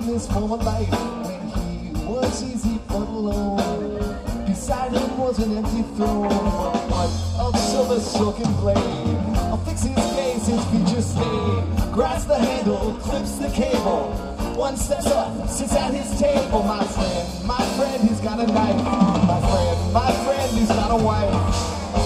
in this former life when he was easy but alone. Beside him was an empty throne, one of silver silken blade. I'll fix his gaze, his features stay. Grasps the handle, clips the cable. One steps up, sits at his table. My friend, he's got a knife. My friend, he's got a wife.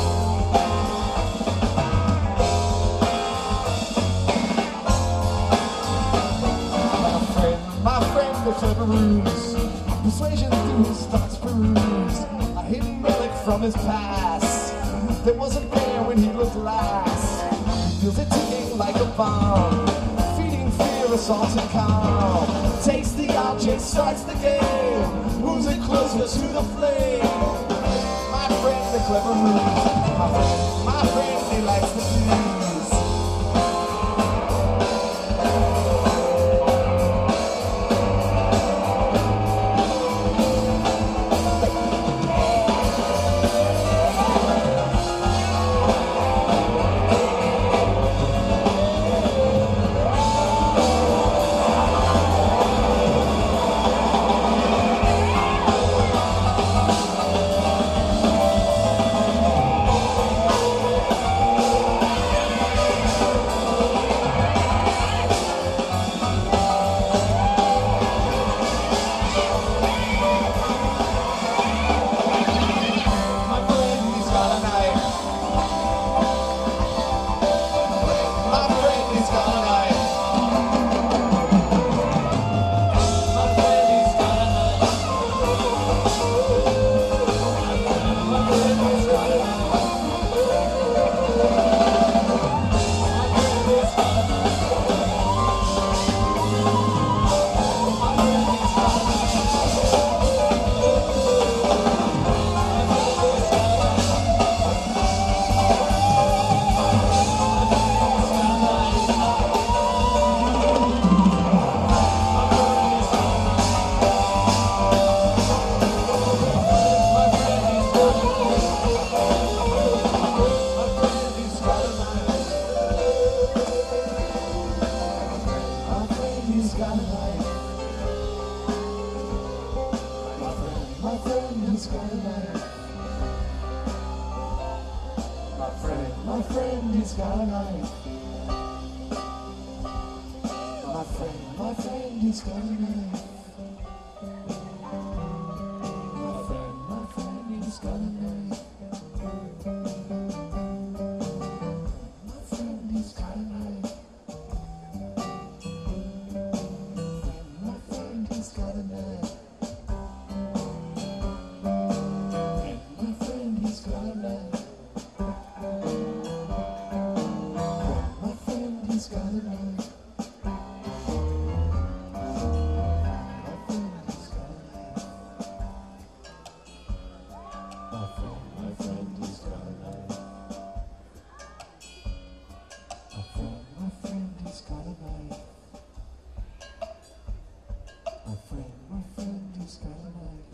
The clever ruse, persuasion through his thoughts perused, a hidden relic from his past that wasn't there when he looked last. He feels it ticking like a bomb, feeding fear, assaults and calm. Takes the object, starts the game, moves it closer to the flame. My friend, the clever ruse, my friend, he likes the blues. My friend, he's got a knife. My friend, he's got a knife. My friend, he's got a knife. My friend, he's got a knife. My friend, he's got a knife. My friend, he's got a knife. He's got a knife. My friend, he's got a knife. My friend, he's got a knife. My friend, he's got a knife.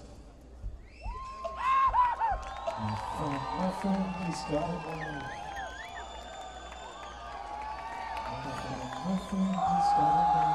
My friend, he's got a knife. My friend, he's got a knife.